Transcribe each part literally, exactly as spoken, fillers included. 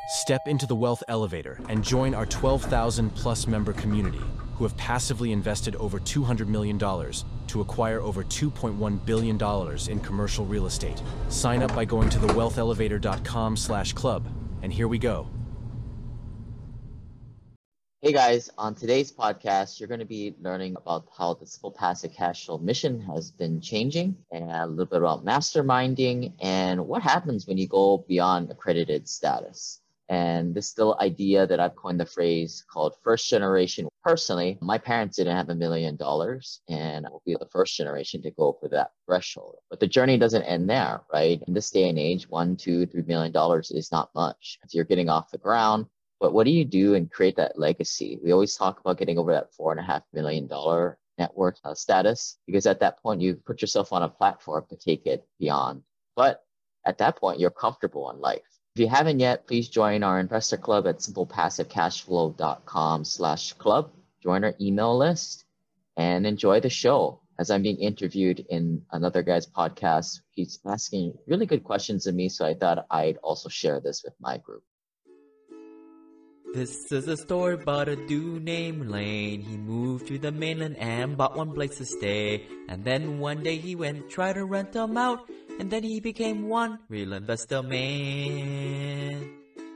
Step into the Wealth Elevator and join our twelve thousand plus member community who have passively invested over two hundred million dollars to acquire over two point one billion dollars in commercial real estate. Sign up by going to the wealth elevator dot com slash club, and here we go. Hey guys, on today's podcast, you're going to be learning about how the Simple Passive Cash Flow mission has been changing, and a little bit about masterminding and what happens when you go beyond accredited status. And this little idea that I've coined the phrase called first generation. Personally, my parents didn't have a million dollars, and I will be the first generation to go over that threshold. But the journey doesn't end there, right? In this day and age, one, two, three million dollars is not much. If you're getting off the ground, but what do you do and create that legacy? We always talk about getting over that four and a half million dollar net worth uh, status, because at that point you put yourself on a platform to take it beyond. But at that point, you're comfortable in life. If you haven't yet, please join our investor club at simple passive cash flow dot com slash club. Join our email list and enjoy the show. As I'm being interviewed in another guy's podcast, he's asking really good questions of me, so I thought I'd also share this with my group. This is a story about a dude named Lane. He moved to the mainland and bought one place to stay. And then one day he went, tried to rent them out. And then he became one real investor man.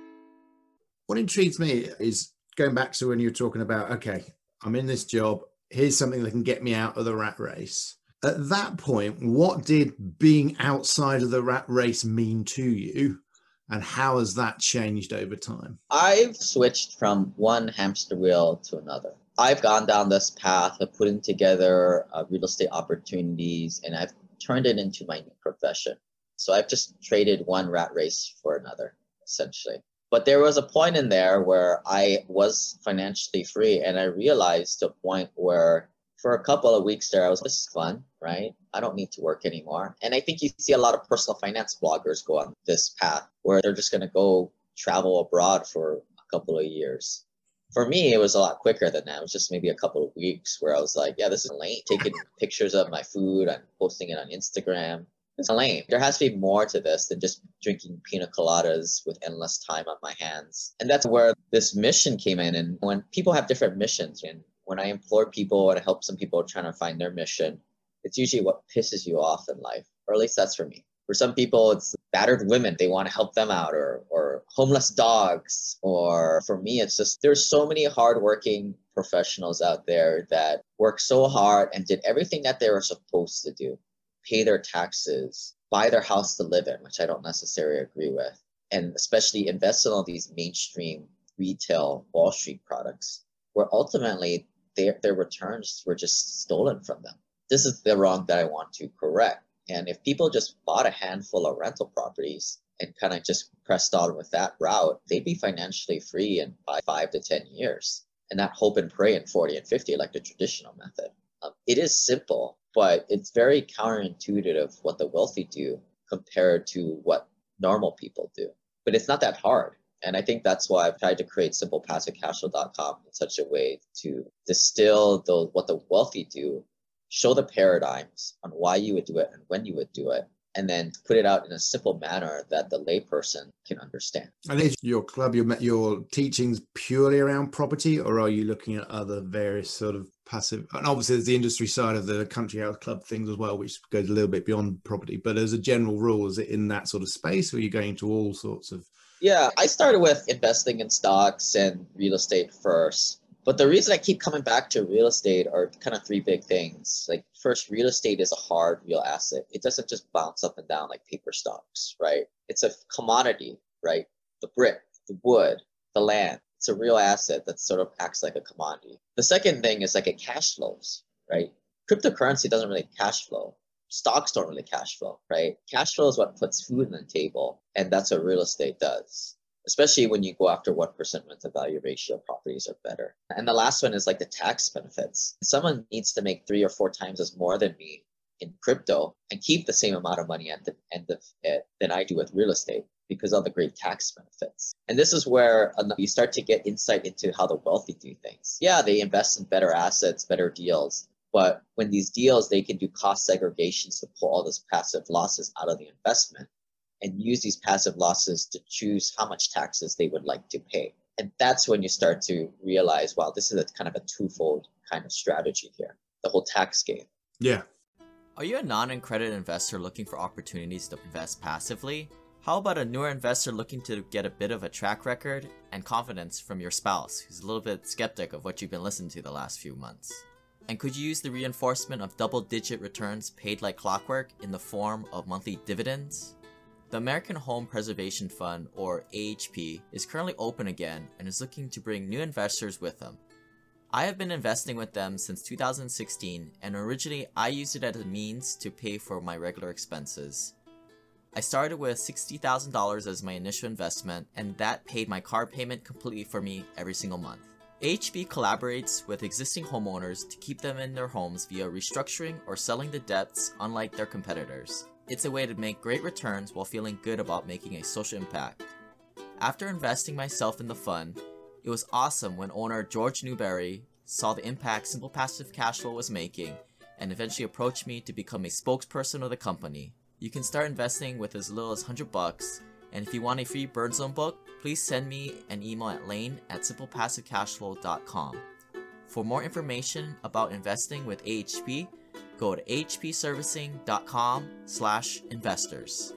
What intrigues me is going back to when you were talking about, okay, I'm in this job. Here's something that can get me out of the rat race. At that point, what did being outside of the rat race mean to you? And how has that changed over time? I've switched from one hamster wheel to another. I've gone down this path of putting together uh, real estate opportunities, and I've turned it into my new profession. So I've just traded one rat race for another, essentially. But there was a point in there where I was financially free, and I realized to a point where for a couple of weeks there, I was, this is fun, right? I don't need to work anymore. And I think you see a lot of personal finance bloggers go on this path where they're just going to go travel abroad for a couple of years. For me, it was a lot quicker than that. It was just maybe a couple of weeks where I was like, yeah, this is lame. Taking pictures of my food and posting it on Instagram. It's lame. There has to be more to this than just drinking pina coladas with endless time on my hands. And that's where this mission came in. And when people have different missions, and when I implore people and I help some people trying to find their mission, it's usually what pisses you off in life, or at least that's for me. For some people, it's battered women. They want to help them out, or or homeless dogs. Or for me, it's just there's so many hardworking professionals out there that work so hard and did everything that they were supposed to do, pay their taxes, buy their house to live in, which I don't necessarily agree with, and especially invest in all these mainstream retail Wall Street products, where ultimately their their returns were just stolen from them. This is the wrong that I want to correct. And if people just bought a handful of rental properties and kind of just pressed on with that route, they'd be financially free in five, five to ten years and not hope and pray in forty and fifty like the traditional method. Um, it is simple, but it's very counterintuitive of what the wealthy do compared to what normal people do. But it's not that hard. And I think that's why I've tried to create simple passive cash flow dot com in such a way to distill those, what the wealthy do, show the paradigms on why you would do it and when you would do it, and then put it out in a simple manner that the layperson can understand. And is your club, your, your teachings purely around property, or are you looking at other various sort of passive, and obviously there's the industry side of the country house club things as well, which goes a little bit beyond property, but as a general rule, is it in that sort of space, or are you going into all sorts of? Yeah, I started with investing in stocks and real estate first. But the reason I keep coming back to real estate are kind of three big things. Like first, real estate is a hard real asset. It doesn't just bounce up and down like paper stocks, right? It's a commodity, right? The brick, the wood, the land. It's a real asset that sort of acts like a commodity. The second thing is like it cash flows, right? Cryptocurrency doesn't really cash flow. Stocks don't really cash flow, right? Cash flow is what puts food on the table. And that's what real estate does, especially when you go after one percent rent to value ratio properties are better. And the last one is like the tax benefits. Someone needs to make three or four times as more than me in crypto and keep the same amount of money at the end of it than I do with real estate because of the great tax benefits. And this is where you start to get insight into how the wealthy do things. Yeah, they invest in better assets, better deals. But when these deals, they can do cost segregations to pull all those passive losses out of the investment and use these passive losses to choose how much taxes they would like to pay. And that's when you start to realize, wow, this is a kind of a twofold kind of strategy here, the whole tax game. Yeah. Are you a non-accredited investor looking for opportunities to invest passively? How about a newer investor looking to get a bit of a track record and confidence from your spouse, who's a little bit skeptic of what you've been listening to the last few months? And could you use the reinforcement of double-digit returns paid like clockwork in the form of monthly dividends? The American Home Preservation Fund, or A H P, is currently open again and is looking to bring new investors with them. I have been investing with them since two thousand sixteen, and originally I used it as a means to pay for my regular expenses. I started with sixty thousand dollars as my initial investment, and that paid my car payment completely for me every single month. A H P collaborates with existing homeowners to keep them in their homes via restructuring or selling the debts, unlike their competitors. It's a way to make great returns while feeling good about making a social impact. After investing myself in the fund, it was awesome when owner George Newberry saw the impact Simple Passive Cashflow was making and eventually approached me to become a spokesperson of the company. You can start investing with as little as one hundred bucks, and if you want a free Burn Zone book, please send me an email at lane at simple passive cashflow dot com. For more information about investing with A H P, go to h p servicing dot com slash investors.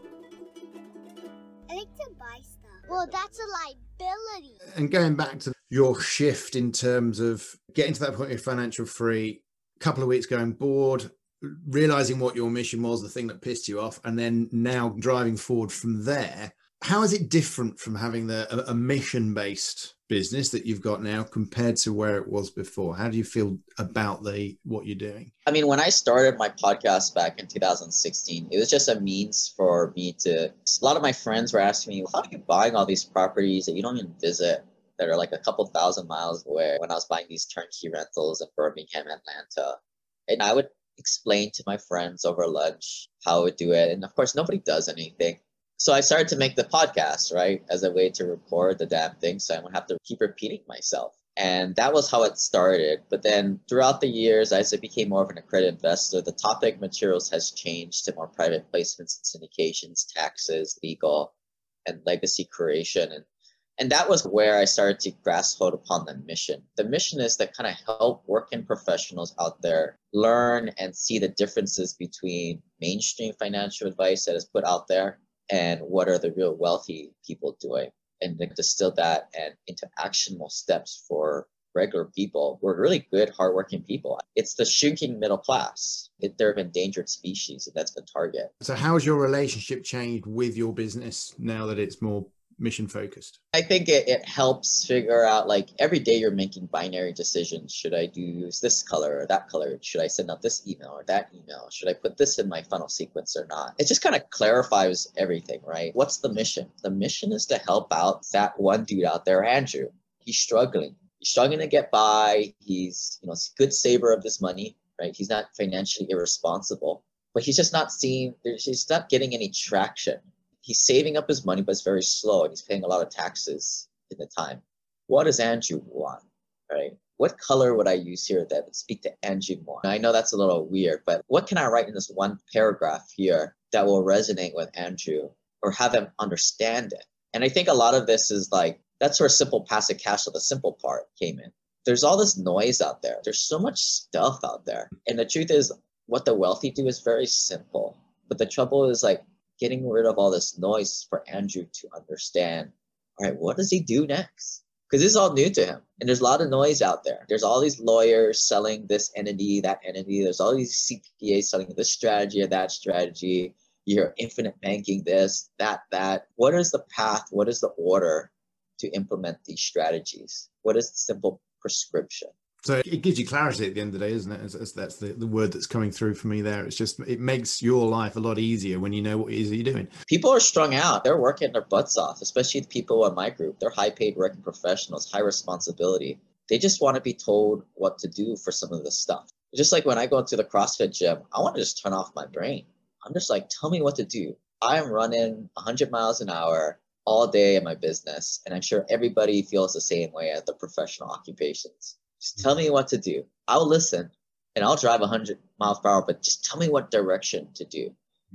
I like to buy stuff. Well, that's a liability. And going back to your shift in terms of getting to that point of financial free, a couple of weeks going bored, realizing what your mission was, the thing that pissed you off, and then now driving forward from there. How is it different from having the, a, a mission-based business that you've got now compared to where it was before? How do you feel about the what you're doing? I mean, when I started my podcast back in two thousand sixteen, it was just a means for me to, a lot of my friends were asking me, how are you buying all these properties that you don't even visit, that are like a couple thousand miles away, when I was buying these turnkey rentals in Birmingham, Atlanta? And I would explain to my friends over lunch how I would do it. And of course, nobody does anything. So I started to make the podcast, right, as a way to record the damn thing, so I won't have to keep repeating myself. And that was how it started. But then throughout the years, as I became more of an accredited investor, the topic materials has changed to more private placements and syndications, taxes, legal, and legacy creation. And, and that was where I started to grasp hold upon the mission. The mission is to kind of help working professionals out there learn and see the differences between mainstream financial advice that is put out there and what are the real wealthy people doing, and then distill that and into actionable steps for regular people who are really good, hardworking people. It's the shrinking middle class. It, they're an endangered species, and that's the target. So how has your relationship changed with your business now that it's more mission focused? I think it, it helps figure out, like, every day you're making binary decisions. Should I do use this color or that color? Should I send out this email or that email? Should I put this in my funnel sequence or not? It just kind of clarifies everything, right? What's the mission? The mission is to help out that one dude out there, Andrew. He's struggling. He's struggling to get by. He's, you know, he's a good saver of his money, right? He's not financially irresponsible, but he's just not seeing, he's not getting any traction. He's saving up his money, but it's very slow, and he's paying a lot of taxes in the time. What does Andrew want, right? What color would I use here that would speak to Andrew more? I know that's a little weird, but what can I write in this one paragraph here that will resonate with Andrew or have him understand it? And I think a lot of this is like, that's where Simple Passive Cashflow, the simple part, came in. There's all this noise out there. There's so much stuff out there. And the truth is, what the wealthy do is very simple. But the trouble is, like, getting rid of all this noise for Andrew to understand, all right, what does he do next? Because this is all new to him. And there's a lot of noise out there. There's all these lawyers selling this entity, that entity. There's all these C P As selling this strategy or that strategy. You hear infinite banking, this, that, that. What is the path? What is the order to implement these strategies? What is the simple prescription? So it gives you clarity at the end of the day, isn't it? That's, that's the, the word that's coming through for me there. It's just, it makes your life a lot easier when you know what it is that you're doing. People are strung out. They're working their butts off, especially the people in my group. They're high paid working professionals, high responsibility. They just want to be told what to do for some of this stuff. Just like when I go into the CrossFit gym, I want to just turn off my brain. I'm just like, tell me what to do. I'm running one hundred miles an hour all day in my business. And I'm sure everybody feels the same way at the professional occupations. Just tell me what to do. I'll listen and I'll drive one hundred miles per hour, but just tell me what direction to do.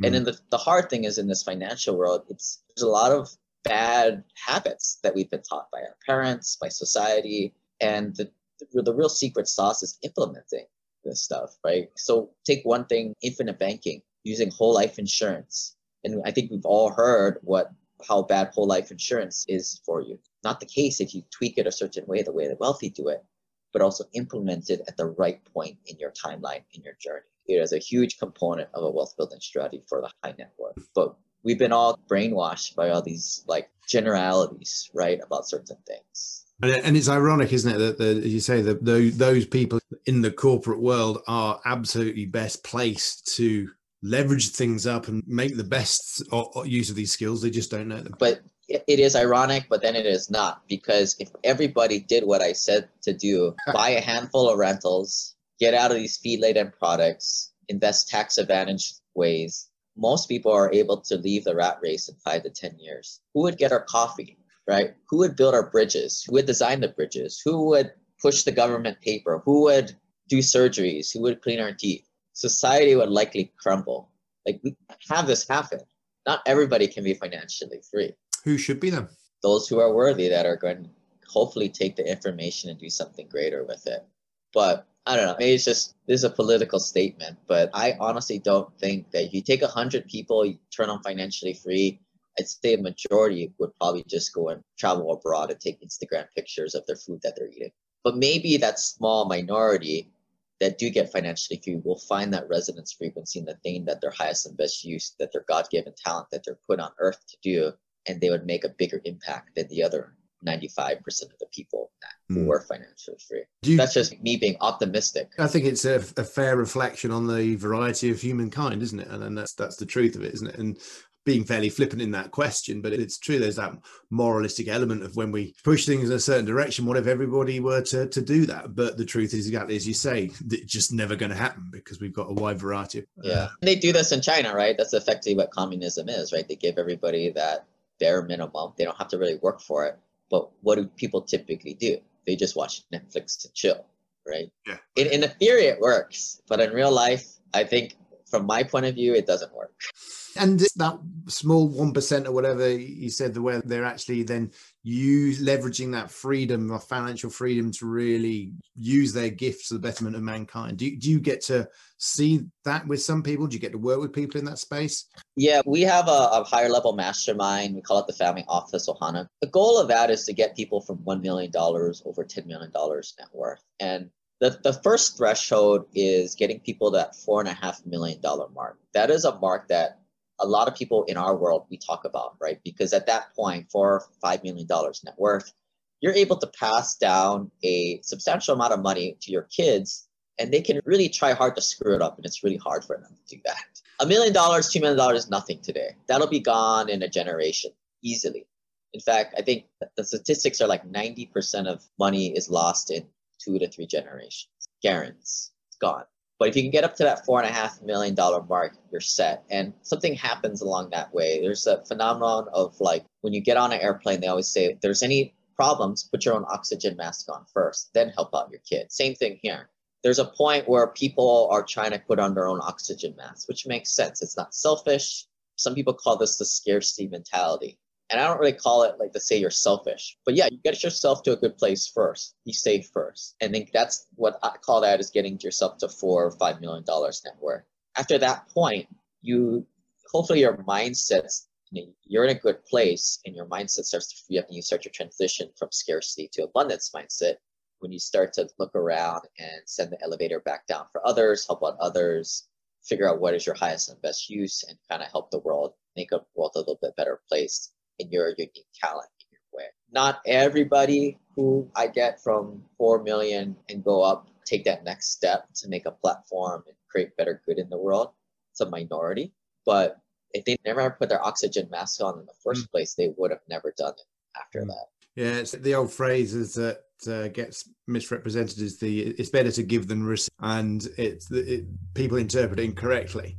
Mm. And then the, the hard thing is in this financial world, it's there's a lot of bad habits that we've been taught by our parents, by society. And the, the, the real secret sauce is implementing this stuff, right? So take one thing, infinite banking, using whole life insurance. And I think we've all heard what how bad whole life insurance is for you. Not the case if you tweak it a certain way, the way the wealthy do it, but also implement it at the right point in your timeline, in your journey. It is a huge component of a wealth building strategy for the high net worth. But we've been all brainwashed by all these like generalities, right, about certain things. And it's ironic, isn't it, that the, as you say, that those, those people in the corporate world are absolutely best placed to leverage things up and make the best use of these skills. They just don't know them. But it is ironic, but then it is not, because if everybody did what I said to do, buy a handful of rentals, get out of these fee-laden products, invest tax advantage ways, most people are able to leave the rat race in five to ten years. Who would get our coffee, right? Who would build our bridges? Who would design the bridges? Who would push the government paper? Who would do surgeries? Who would clean our teeth? Society would likely crumble. Like, we have this happen. Not everybody can be financially free. Who should be them? Those who are worthy, that are going to hopefully take the information and do something greater with it. But I don't know, maybe it's just, this is a political statement, but I honestly don't think that if you take one hundred people, you turn them financially free, I'd say a majority would probably just go and travel abroad and take Instagram pictures of their food that they're eating. But maybe that small minority that do get financially free will find that resonance frequency in the thing that their highest and best use, that their God-given talent that they're put on earth to do, and they would make a bigger impact than the other ninety-five percent of the people that mm. were financially free. You, That's just me being optimistic. I think it's a, a fair reflection on the variety of humankind, isn't it? And, and that's that's the truth of it, isn't it? And being fairly flippant in that question, but it's true, there's that moralistic element of when we push things in a certain direction, what if everybody were to, to do that? But the truth is exactly as you say, it's just never going to happen because we've got a wide variety of... Uh, yeah, they do this in China, right? That's effectively what communism is, right? They give everybody that bare minimum. They don't have to really work for it. But what do people typically do? They just watch Netflix to chill, right? Yeah. In, in the theory, it works. But in real life, I think from my point of view, it doesn't work. And that small one percent or whatever you said, the way they're actually then use leveraging that freedom, or financial freedom, to really use their gifts for the betterment of mankind. Do you, do you get to see that with some people? Do you get to work with people in that space? Yeah, we have a, a higher level mastermind. We call it the Family Office Ohana. The goal of that is to get people from one million dollars over ten million dollars net worth. And The, the first threshold is getting people to that four and a half million dollar mark. That is a mark that a lot of people in our world, we talk about, right? Because at that point, four or five million dollars net worth, you're able to pass down a substantial amount of money to your kids, and they can really try hard to screw it up, and it's really hard for them to do that. A million dollars, two million dollars is nothing today. That'll be gone in a generation, easily. In fact, I think the statistics are like ninety percent of money is lost in two to three generations. Guarantees, it's gone. But if you can get up to that four and a half million dollar mark, you're set. And something happens along that way. There's a phenomenon of, like, when you get on an airplane, they always say, if there's any problems, put your own oxygen mask on first, then help out your kid. Same thing here. There's a point where people are trying to put on their own oxygen masks, which makes sense. It's not selfish. Some people call this the scarcity mentality. And I don't really call it like to say you're selfish, but yeah, you get yourself to a good place first. Be safe first. And I think that's what I call that, is getting yourself to four or five million dollars net worth. After that point, you hopefully your mindset's, you know, you're in a good place, and your mindset starts to free up, and you start your transition from scarcity to abundance mindset. When you start to look around and send the elevator back down for others, help out others, figure out what is your highest and best use, and kind of help the world, make a world a little bit better place in your unique talent, in your way. Not everybody who I get from four million and go up take that next step to make a platform and create better good in the world. It's a minority, but if they never put their oxygen mask on in the first mm. place, they would have never done it after mm. that. Yeah, it's the old phrase is that uh, gets misrepresented is the it's better to give than receive, and it's it, people interpret it incorrectly.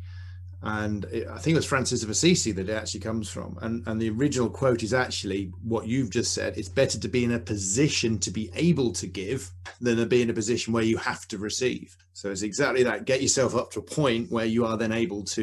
And it, I think it was Francis of Assisi that it actually comes from. And, and the original quote is actually what you've just said. It's better to be in a position to be able to give than to be in a position where you have to receive. So it's exactly that. Get yourself up to a point where you are then able to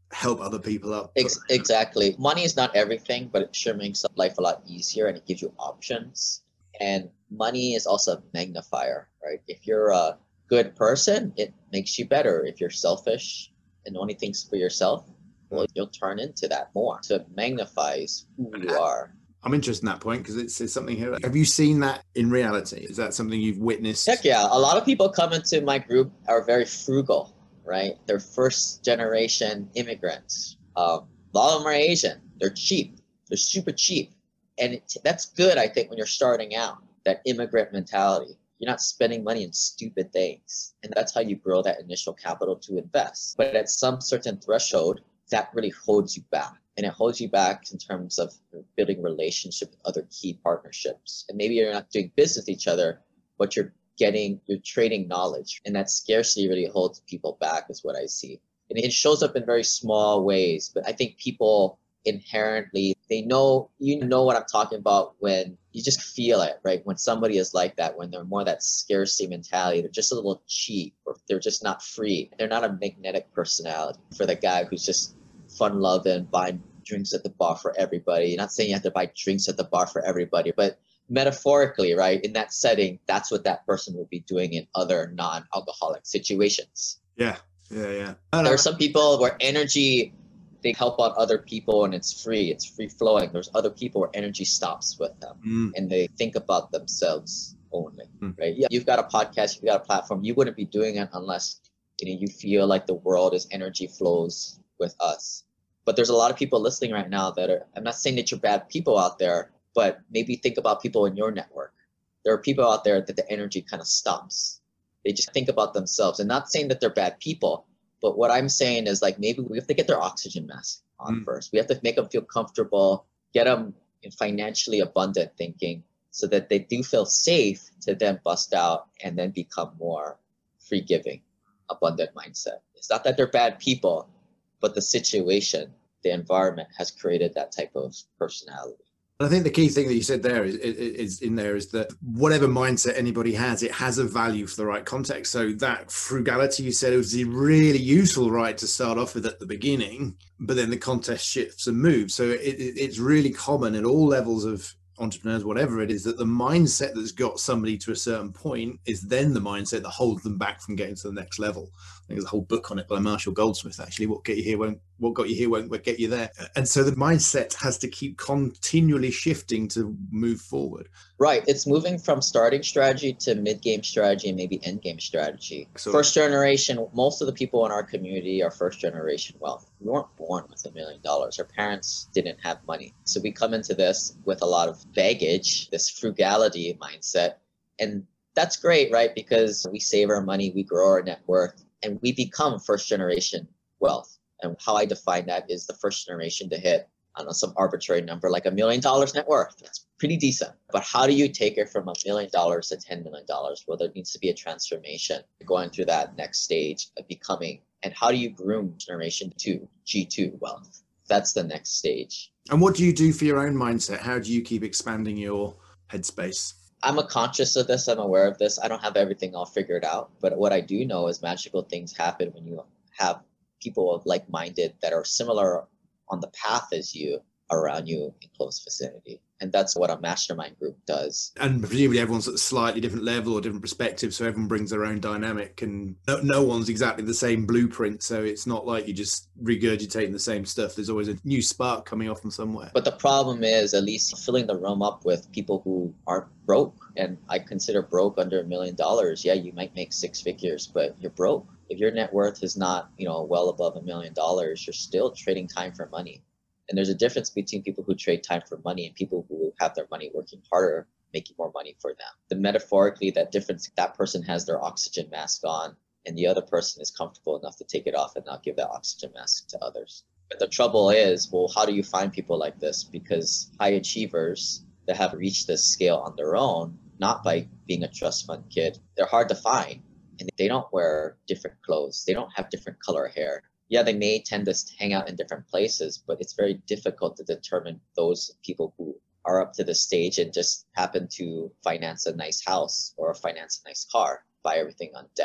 help other people up. Ex- exactly. Money is not everything, but it sure makes life a lot easier and it gives you options. And money is also a magnifier, right? If you're a good person, it makes you better. If you're selfish and only thinks for yourself, well, you'll turn into that more. So it magnifies who you are. I'm interested in that point because it's, it's something here. Have you seen that in reality? Is that something you've witnessed? Heck yeah. A lot of people come into my group are very frugal, right? They're first generation immigrants. Um, a lot of them are Asian. They're cheap. They're super cheap. And it, that's good, I think, when you're starting out, that immigrant mentality. You're not spending money on stupid things. And that's how you grow that initial capital to invest. But at some certain threshold, that really holds you back. And it holds you back in terms of building relationship with other key partnerships. And maybe you're not doing business with each other, but you're getting, you're trading knowledge. And that scarcity really holds people back is what I see. And it shows up in very small ways. But I think people inherently, they know, you know what I'm talking about when you just feel it, right? When somebody is like that, when they're more that scarcity mentality, they're just a little cheap or they're just not free. They're not a magnetic personality for the guy who's just fun loving, buying drinks at the bar for everybody. You're not saying you have to buy drinks at the bar for everybody, but metaphorically, right? In that setting, that's what that person would be doing in other non-alcoholic situations. Yeah, yeah, yeah. There are some people where energy, they help out other people and it's free, it's free flowing. There's other people where energy stops with them mm. and they think about themselves only, mm. right? Yeah, you've got a podcast, you've got a platform. You wouldn't be doing it unless you know you feel like the world is energy flows with us. But there's a lot of people listening right now that are, I'm not saying that you're bad people out there, but maybe think about people in your network. There are people out there that the energy kind of stops. They just think about themselves and not saying that they're bad people. But what I'm saying is like, maybe we have to get their oxygen mask on mm. first. We have to make them feel comfortable, get them in financially abundant thinking so that they do feel safe to then bust out and then become more free giving, abundant mindset. It's not that they're bad people, but the situation, the environment has created that type of personality. I think the key thing that you said there is, is in there is that whatever mindset anybody has, it has a value for the right context. So that frugality you said, it was really useful, right, to start off with at the beginning, but then the context shifts and moves. So it, it, it's really common at all levels of entrepreneurs, whatever it is, that the mindset that's got somebody to a certain point is then the mindset that holds them back from getting to the next level. I think there's a whole book on it by Marshall Goldsmith, actually. What get you here won't, what got you here won't get you there. And so the mindset has to keep continually shifting to move forward. Right. It's moving from starting strategy to mid-game strategy and maybe end-game strategy. So, first generation, most of the people in our community are first generation wealth. We weren't born with a million dollars. Our parents didn't have money. So we come into this with a lot of baggage, this frugality mindset. And that's great, right? Because we save our money, we grow our net worth, and we become first generation wealth. And how I define that is the first generation to hit, I don't know, some arbitrary number like a million dollars net worth. That's pretty decent. But how do you take it from a million dollars to ten million dollars? Well, there needs to be a transformation going through that next stage of becoming. And how do you groom generation two, G two wealth? That's the next stage. And what do you do for your own mindset? How do you keep expanding your headspace? I'm a conscious of this. I'm aware of this. I don't have everything all figured out. But what I do know is magical things happen when you have people of like-minded that are similar on the path as you around you in close vicinity. And that's what a mastermind group does. And presumably everyone's at a slightly different level or different perspective, so everyone brings their own dynamic, and no, no one's exactly the same blueprint, so it's not like you're just regurgitating the same stuff. There's always a new spark coming off from somewhere. But the problem is at least filling the room up with people who aren't broke. And I consider broke under a million dollars. Yeah, you might make six figures, but you're broke. If your net worth is not, you know, well above a million dollars, you're still trading time for money. And there's a difference between people who trade time for money and people who have their money working harder, making more money for them. The metaphorically, that difference, that person has their oxygen mask on and the other person is comfortable enough to take it off and not give that oxygen mask to others. But the trouble is, well, how do you find people like this? Because high achievers that have reached this scale on their own, not by being a trust fund kid, they're hard to find. And they don't wear different clothes. They don't have different color hair. Yeah, they may tend to hang out in different places, but it's very difficult to determine those people who are up to the stage and just happen to finance a nice house or finance a nice car, buy everything on debt.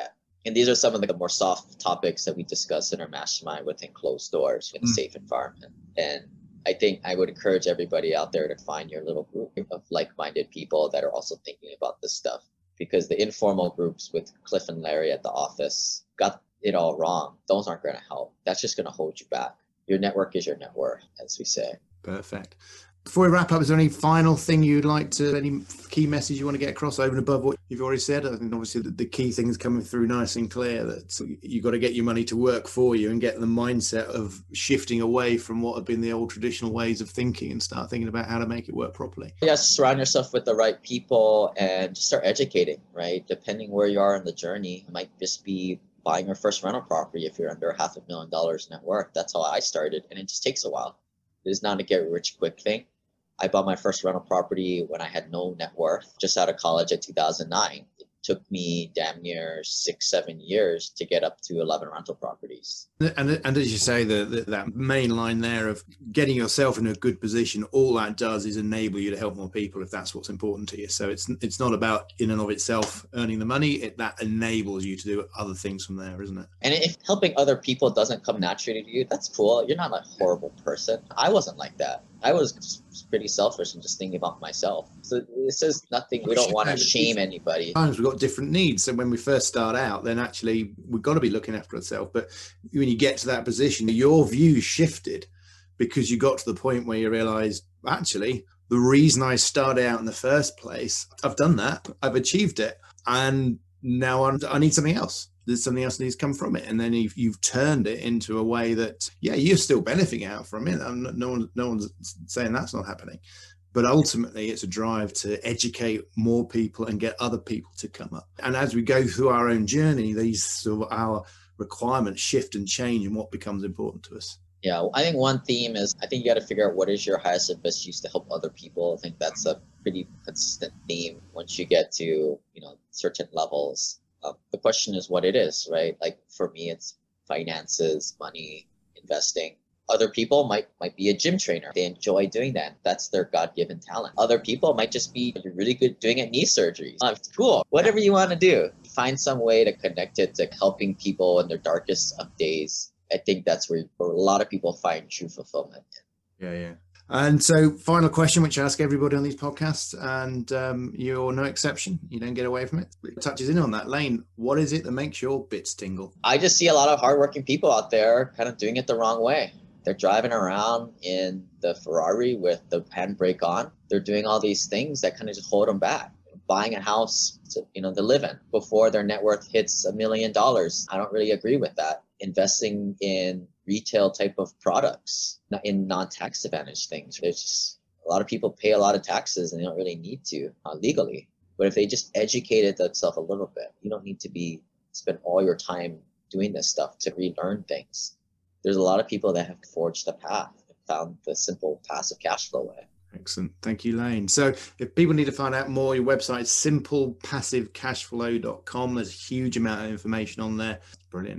And these are some of the more soft topics that we discuss in our mastermind within closed doors in a mm. safe environment. And I think I would encourage everybody out there to find your little group of like-minded people that are also thinking about this stuff, because the informal groups with Cliff and Larry at the office got it all wrong. Those aren't going to help. That's just going to hold you back. Your network is your net worth, as we say. Perfect. Before we wrap up, is there any final thing you'd like to, any key message you want to get across over and above what you've already said? I think obviously the, the key thing is coming through nice and clear, that you've got to get your money to work for you and get the mindset of shifting away from what have been the old traditional ways of thinking and start thinking about how to make it work properly. Yes, surround yourself with the right people and just start educating, right? Depending where you are in the journey, it might just be buying your first rental property if you're under half a million dollars net worth. That's how I started, and it just takes a while. It is not a get rich quick thing. I bought my first rental property when I had no net worth, just out of college in two thousand nine. It took me damn near six, seven years to get up to eleven rental properties. And, and as you say, the, the, that main line there of getting yourself in a good position, all that does is enable you to help more people if that's what's important to you. So it's it's not about in and of itself earning the money. It, that enables you to do other things from there, isn't it? And if helping other people doesn't come naturally to you, that's cool. You're not a horrible person. I wasn't like that. I was pretty selfish and just thinking about myself. So this is nothing. We don't want to shame anybody. Sometimes we've got different needs. So when we first start out, then actually we've got to be looking after ourselves. But when you get to that position, your view shifted because you got to the point where you realize, actually, the reason I started out in the first place, I've done that. I've achieved it. And now I'm, I need something else. There's something else that needs to come from it. And then you've, you've turned it into a way that, yeah, you're still benefiting out from it. I'm not, no one, no one's saying that's not happening. But ultimately, it's a drive to educate more people and get other people to come up. And as we go through our own journey, these sort of our requirements shift and change and what becomes important to us. Yeah, I think one theme is I think you got to figure out what is your highest and best use to help other people. I think that's a pretty consistent theme once you get to, you know, certain levels. Um, the question is what it is, right? Like for me, it's finances, money, investing. Other people might might be a gym trainer. They enjoy doing that. That's their God-given talent. Other people might just be really good doing it knee surgeries. Oh, it's cool. Whatever you want to do, find some way to connect it to helping people in their darkest of days. I think that's where, where a lot of people find true fulfillment. Yeah, yeah. And so final question, which I ask everybody on these podcasts, and um, you're no exception. You don't get away from it. It touches in on that. Lane, what is it that makes your bits tingle? I just see a lot of hardworking people out there kind of doing it the wrong way. They're driving around in the Ferrari with the handbrake on. They're doing all these things that kind of just hold them back. Buying a house to, you know, to live in before their net worth hits a million dollars. I don't really agree with that. Investing in retail type of products, not in non-tax advantage things. There's just a lot of people pay a lot of taxes and they don't really need to uh, legally. But if they just educated themselves a little bit, you don't need to be spend all your time doing this stuff to relearn things. There's a lot of people that have forged the path and found the simple passive cash flow way. Excellent. Thank you, Lane. So if people need to find out more, your website is simple passive cash flow dot com. There's a huge amount of information on there. Brilliant.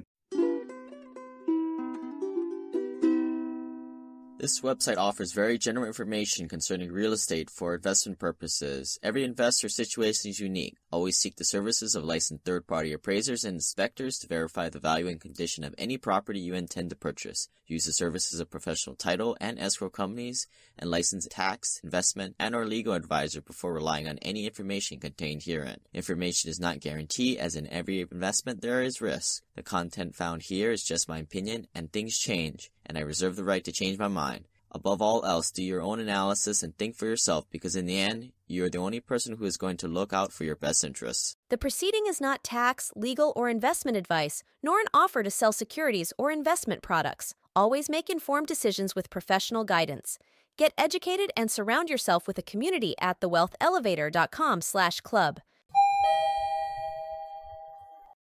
This website offers very general information concerning real estate for investment purposes. Every investor situation is unique. Always seek the services of licensed third-party appraisers and inspectors to verify the value and condition of any property you intend to purchase. Use the services of professional title and escrow companies and licensed tax, investment, and or legal advisor before relying on any information contained herein. Information is not guaranteed, as in every investment there is risk. The content found here is just my opinion, and things change, and I reserve the right to change my mind. Above all else, do your own analysis and think for yourself, because in the end, you are the only person who is going to look out for your best interests. The proceeding is not tax, legal, or investment advice, nor an offer to sell securities or investment products. Always make informed decisions with professional guidance. Get educated and surround yourself with a community at the wealth elevator dot com slash club.